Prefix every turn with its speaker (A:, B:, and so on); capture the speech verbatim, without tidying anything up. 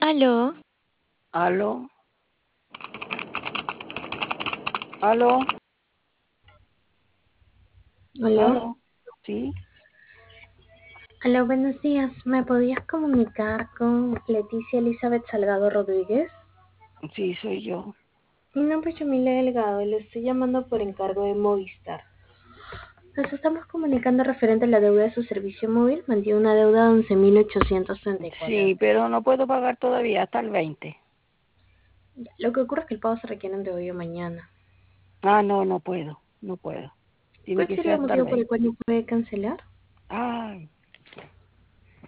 A: Aló,
B: Aló, aló,
A: aló,
B: aló. Sí,
A: aló, buenos días. ¿Me podías comunicar con Leticia Elizabeth Salgado Rodríguez?
B: sí, soy yo.
A: Mi nombre es Yamile Delgado y le estoy llamando por encargo de Movistar. Nos estamos comunicando referente a la deuda de su servicio móvil. Mantiene una deuda de once mil ochocientos treinta y cuatro
B: Sí,
A: euros.
B: pero no puedo pagar todavía hasta el veinte.
A: Ya, lo que ocurre es que el pago se requiere entre hoy o mañana.
B: Ah, no, no puedo, no puedo. Tiene
A: ¿Cuál
B: que ser
A: sería el
B: hasta el
A: motivo por el
B: veinte.
A: cual no puede cancelar?
B: Ay,